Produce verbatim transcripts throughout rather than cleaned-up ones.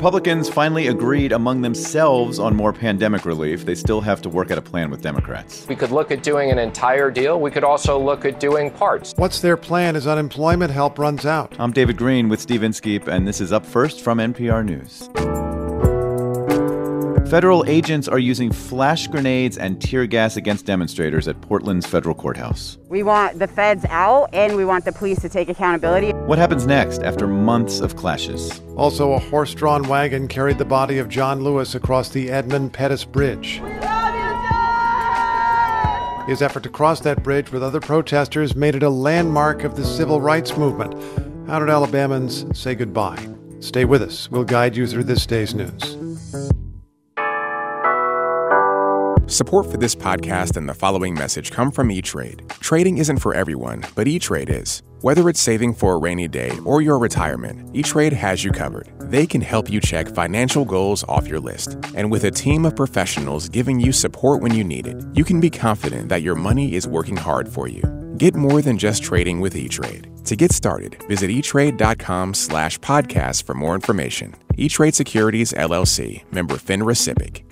Republicans finally agreed among themselves on more pandemic relief. They still have to work out a plan with Democrats. We could look at doing an entire deal. We could also look at doing parts. What's their plan as unemployment help runs out? I'm David Green with Steve Inskeep, and this is Up First from N P R News. Federal agents are using flash grenades and tear gas against demonstrators at Portland's federal courthouse. We want the feds out, and we want the police to take accountability. What happens next after months of clashes? Also, a horse-drawn wagon carried the body of John Lewis across the Edmund Pettus Bridge. His effort to cross that bridge with other protesters made it a landmark of the civil rights movement. How did Alabamans say goodbye? Stay with us. We'll guide you through this day's news. Support for this podcast and the following message come from E-Trade. Trading isn't for everyone, but E-Trade is. Whether it's saving for a rainy day or your retirement, E-Trade has you covered. They can help you check financial goals off your list. And with a team of professionals giving you support when you need it, you can be confident that your money is working hard for you. Get more than just trading with E-Trade. To get started, visit etrade.com slash podcast for more information. E-Trade Securities, L L C, member FINRA SIPC.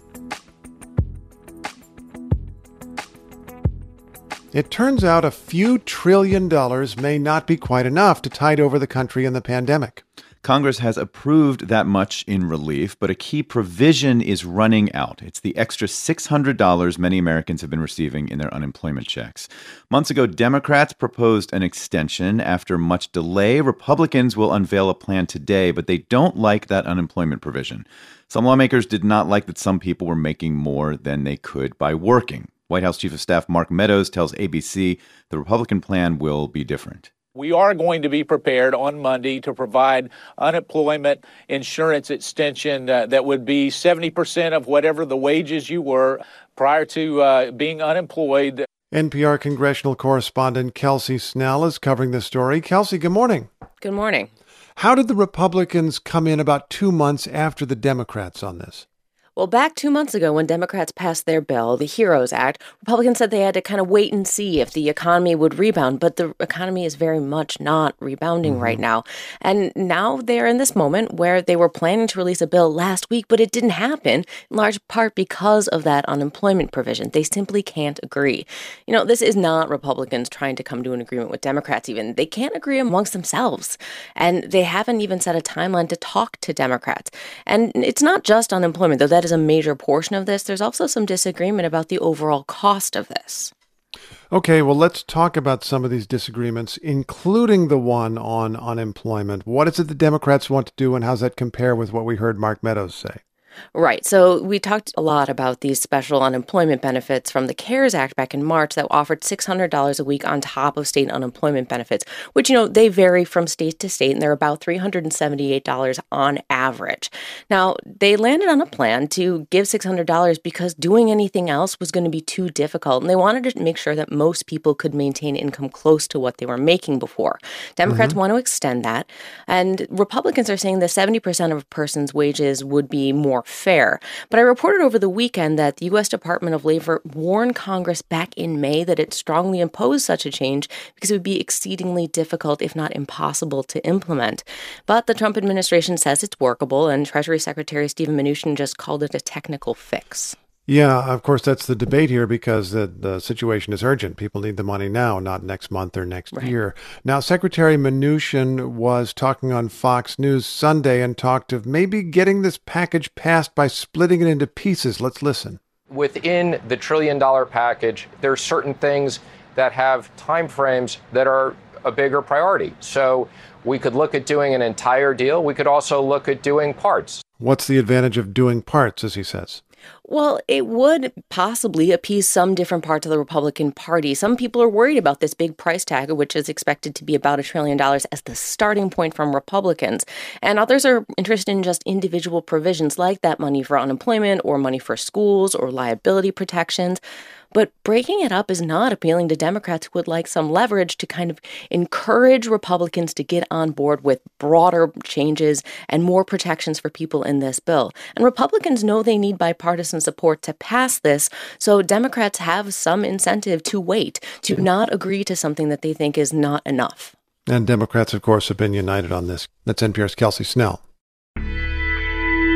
It turns out a few trillion dollars may not be quite enough to tide over the country in the pandemic. Congress has approved that much in relief, but a key provision is running out. It's the extra six hundred dollars many Americans have been receiving in their unemployment checks. Months ago, Democrats proposed an extension. After much delay, Republicans will unveil a plan today, but they don't like that unemployment provision. Some lawmakers did not like that some people were making more than they could by working. White House Chief of Staff Mark Meadows tells A B C the Republican plan will be different. We are going to be prepared on Monday to provide unemployment insurance extension uh, that would be seventy percent of whatever the wages you were prior to uh, being unemployed. N P R congressional correspondent Kelsey Snell is covering this story. Kelsey, good morning. Good morning. How did the Republicans come in about two months after the Democrats on this? Well, back two months ago when Democrats passed their bill, the HEROES Act, Republicans said they had to kind of wait and see if the economy would rebound. But the economy is very much not rebounding mm-hmm. right now. And now they're in this moment where they were planning to release a bill last week, but it didn't happen, in large part because of that unemployment provision. They simply can't agree. You know, this is not Republicans trying to come to an agreement with Democrats even. They can't agree amongst themselves. And they haven't even set a timeline to talk to Democrats. And it's not just unemployment, though that is a major portion of this. There's also some disagreement about the overall cost of this. Okay, well, let's talk about some of these disagreements, including the one on unemployment. What is it the Democrats want to do, and how does that compare with what we heard Mark Meadows say? Right. So we talked a lot about these special unemployment benefits from the CARES Act back in March that offered six hundred dollars a week on top of state unemployment benefits, which, you know, they vary from state to state, and they're about three hundred seventy-eight dollars on average. Now, they landed on a plan to give six hundred dollars because doing anything else was going to be too difficult, and they wanted to make sure that most people could maintain income close to what they were making before. Democrats mm-hmm. want to extend that, and Republicans are saying that seventy percent of a person's wages would be more fair. But I reported over the weekend that the U S Department of Labor warned Congress back in May that it strongly opposed such a change because it would be exceedingly difficult, if not impossible, to implement. But the Trump administration says it's workable, and Treasury Secretary Steven Mnuchin just called it a technical fix. Yeah, of course, that's the debate here because the, the situation is urgent. People need the money now, not next month or next right. year. Now, Secretary Mnuchin was talking on Fox News Sunday and talked of maybe getting this package passed by splitting it into pieces. Let's listen. Within the trillion dollar package, there are certain things that have timeframes that are a bigger priority. So we could look at doing an entire deal. We could also look at doing parts. What's the advantage of doing parts, as he says? Well, it would possibly appease some different parts of the Republican Party. Some people are worried about this big price tag, which is expected to be about a trillion dollars as the starting point from Republicans. And others are interested in just individual provisions like that money for unemployment or money for schools or liability protections. But breaking it up is not appealing to Democrats who would like some leverage to kind of encourage Republicans to get on board with broader changes and more protections for people in this bill. And Republicans know they need bipartisan support to pass this, so Democrats have some incentive to wait, to not agree to something that they think is not enough. And Democrats, of course, have been united on this. That's N P R's Kelsey Snell.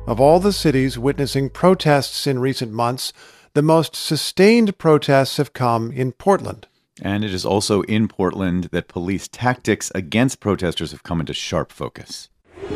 Of all the cities witnessing protests in recent months, the most sustained protests have come in Portland. And it is also in Portland that police tactics against protesters have come into sharp focus.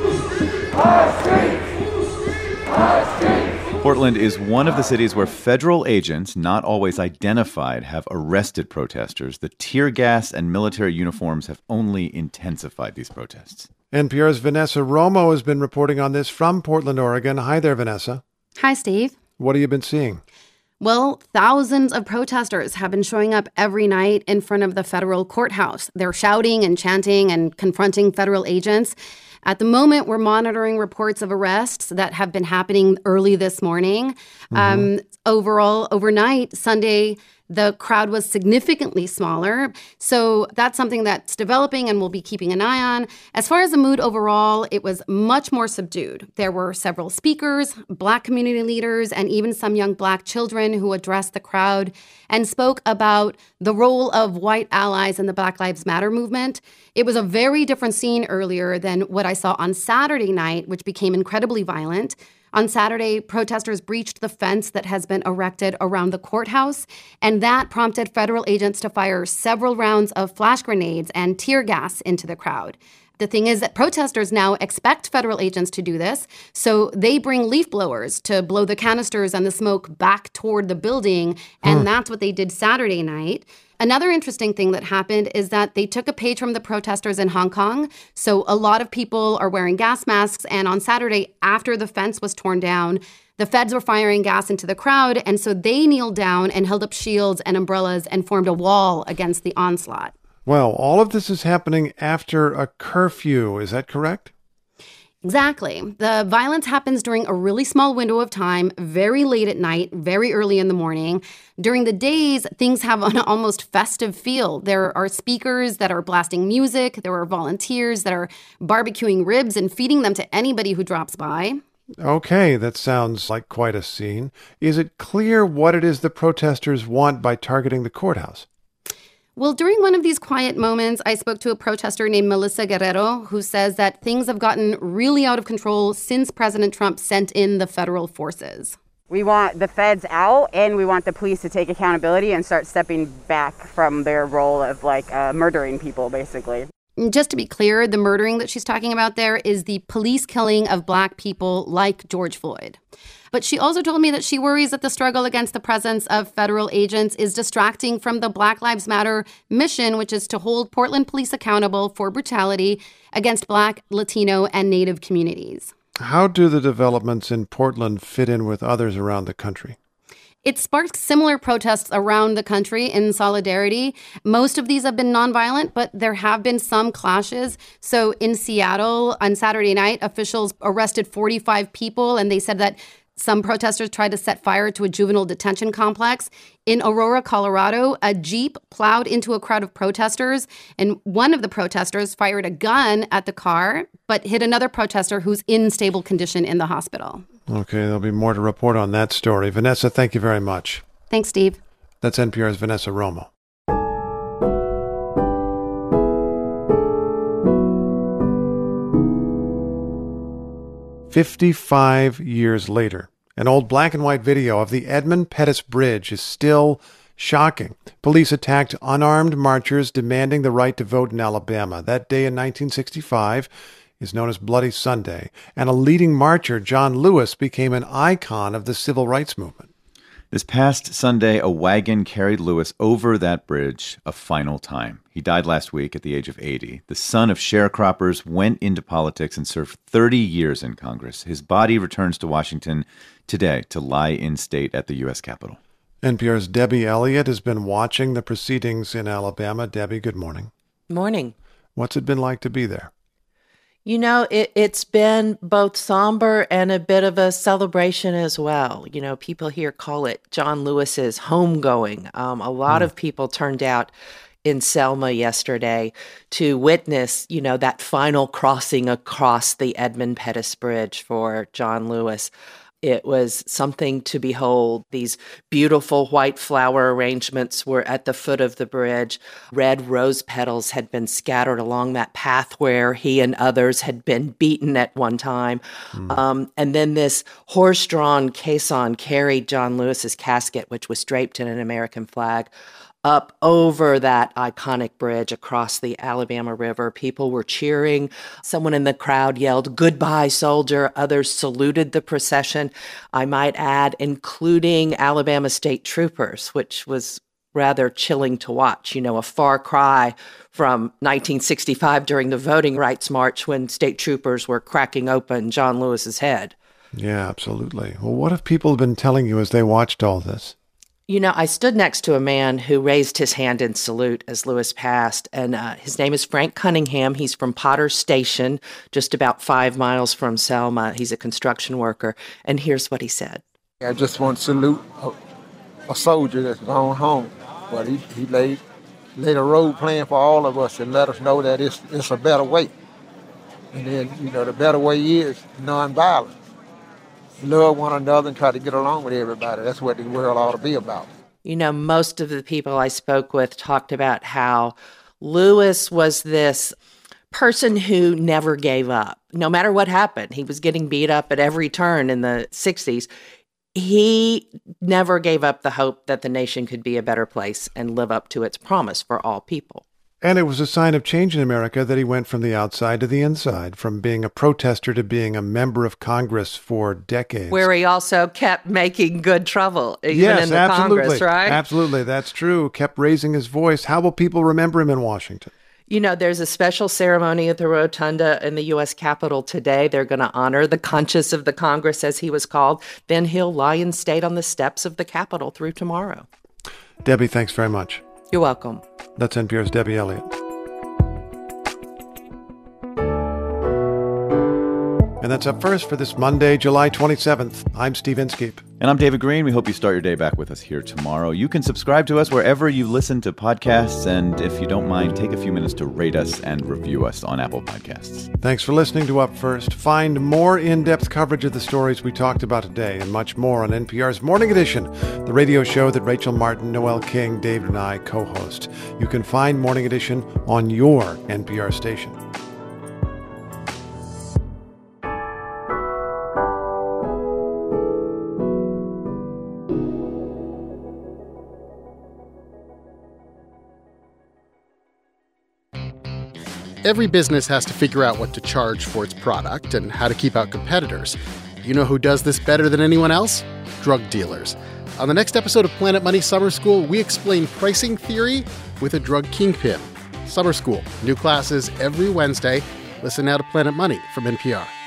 Our streets! Our streets! Portland is one of the cities where federal agents, not always identified, have arrested protesters. The tear gas and military uniforms have only intensified these protests. N P R's Vanessa Romo has been reporting on this from Portland, Oregon. Hi there, Vanessa. Hi, Steve. What have you been seeing? Well, thousands of protesters have been showing up every night in front of the federal courthouse. They're shouting and chanting and confronting federal agents. At the moment, we're monitoring reports of arrests that have been happening early this morning. Mm-hmm. Um, overall, overnight, Sunday, the crowd was significantly smaller. So that's something that's developing and we'll be keeping an eye on. As far as the mood overall, it was much more subdued. There were several speakers, Black community leaders, and even some young Black children who addressed the crowd and spoke about the role of white allies in the Black Lives Matter movement. It was a very different scene earlier than what I saw on Saturday night, which became incredibly violent. On Saturday, protesters breached the fence that has been erected around the courthouse, and that prompted federal agents to fire several rounds of flash grenades and tear gas into the crowd. The thing is that protesters now expect federal agents to do this, so they bring leaf blowers to blow the canisters and the smoke back toward the building, and hmm. that's what they did Saturday night. Another interesting thing that happened is that they took a page from the protesters in Hong Kong. So a lot of people are wearing gas masks. And on Saturday, after the fence was torn down, the feds were firing gas into the crowd. And so they kneeled down and held up shields and umbrellas and formed a wall against the onslaught. Well, all of this is happening after a curfew. Is that correct? Exactly. The violence happens during a really small window of time, very late at night, very early in the morning. During the days, things have an almost festive feel. There are speakers that are blasting music. There are volunteers that are barbecuing ribs and feeding them to anybody who drops by. Okay, that sounds like quite a scene. Is it clear what it is the protesters want by targeting the courthouse? Well, during one of these quiet moments, I spoke to a protester named Melissa Guerrero, who says that things have gotten really out of control since President Trump sent in the federal forces. We want the feds out, and we want the police to take accountability and start stepping back from their role of, like, uh, murdering people, basically. Just to be clear, the murdering that she's talking about there is the police killing of Black people like George Floyd. But she also told me that she worries that the struggle against the presence of federal agents is distracting from the Black Lives Matter mission, which is to hold Portland police accountable for brutality against Black, Latino, and Native communities. How do the developments in Portland fit in with others around the country? It sparked similar protests around the country in solidarity. Most of these have been nonviolent, but there have been some clashes. So in Seattle on Saturday night, officials arrested forty-five people, and they said that some protesters tried to set fire to a juvenile detention complex. In Aurora, Colorado, a Jeep plowed into a crowd of protesters, and one of the protesters fired a gun at the car, but hit another protester who's in stable condition in the hospital. Okay, there'll be more to report on that story. Vanessa, thank you very much. Thanks, Steve. That's N P R's Vanessa Romo. Fifty-five years later, an old black and white video of the Edmund Pettus Bridge is still shocking. Police attacked unarmed marchers demanding the right to vote in Alabama. That day in nineteen sixty-five is known as Bloody Sunday, and a leading marcher, John Lewis, became an icon of the civil rights movement. This past Sunday, a wagon carried Lewis over that bridge a final time. He died last week at the age of eighty. The son of sharecroppers went into politics and served thirty years in Congress. His body returns to Washington today to lie in state at the U S Capitol. N P R's Debbie Elliott has been watching the proceedings in Alabama. Debbie, good morning. Morning. What's it been like to be there? You know, it, it's been both somber and a bit of a celebration as well. You know, people here call it John Lewis's homegoing. Um, a lot mm. of people turned out in Selma yesterday to witness, you know, that final crossing across the Edmund Pettus Bridge for John Lewis. It was something to behold. These beautiful white flower arrangements were at the foot of the bridge. Red rose petals had been scattered along that path where he and others had been beaten at one time. Mm. Um, and then this horse-drawn caisson carried John Lewis's casket, which was draped in an American flag, up over that iconic bridge across the Alabama River. People were cheering. Someone in the crowd yelled, "Goodbye, soldier." Others saluted the procession, I might add, including Alabama state troopers, which was rather chilling to watch. You know, a far cry from nineteen sixty-five during the Voting Rights March when state troopers were cracking open John Lewis's head. Yeah, absolutely. Well, what have people been telling you as they watched all this? You know, I stood next to a man who raised his hand in salute as Lewis passed, and uh, his name is Frank Cunningham. He's from Potter's Station, just about five miles from Selma. He's a construction worker, and here's what he said. I just want to salute a, a soldier that's gone home, but he, he laid, laid a road plan for all of us and let us know that it's, it's a better way. And then, you know, the better way is nonviolence. Love one another and try to get along with everybody. That's what the world ought to be about. You know, most of the people I spoke with talked about how Lewis was this person who never gave up. No matter what happened, he was getting beat up at every turn in the sixties. He never gave up the hope that the nation could be a better place and live up to its promise for all people. And it was a sign of change in America that he went from the outside to the inside, from being a protester to being a member of Congress for decades. Where he also kept making good trouble, even yes, in the absolutely. Congress, right? Absolutely, that's true. Kept raising his voice. How will people remember him in Washington? You know, there's a special ceremony at the Rotunda in the U S Capitol today. They're going to honor the conscience of the Congress, as he was called. Then he'll lie in state on the steps of the Capitol through tomorrow. Debbie, thanks very much. You're welcome. That's N P R's Debbie Elliott. And that's Up First for this Monday, July twenty-seventh. I'm Steve Inskeep. And I'm David Green. We hope you start your day back with us here tomorrow. You can subscribe to us wherever you listen to podcasts. And if you don't mind, take a few minutes to rate us and review us on Apple Podcasts. Thanks for listening to Up First. Find more in-depth coverage of the stories we talked about today and much more on N P R's Morning Edition, the radio show that Rachel Martin, Noel King, David, and I co-host. You can find Morning Edition on your N P R station. Every business has to figure out what to charge for its product and how to keep out competitors. You know who does this better than anyone else? Drug dealers. On the next episode of Planet Money Summer School, we explain pricing theory with a drug kingpin. Summer School, new classes every Wednesday. Listen now to Planet Money from N P R.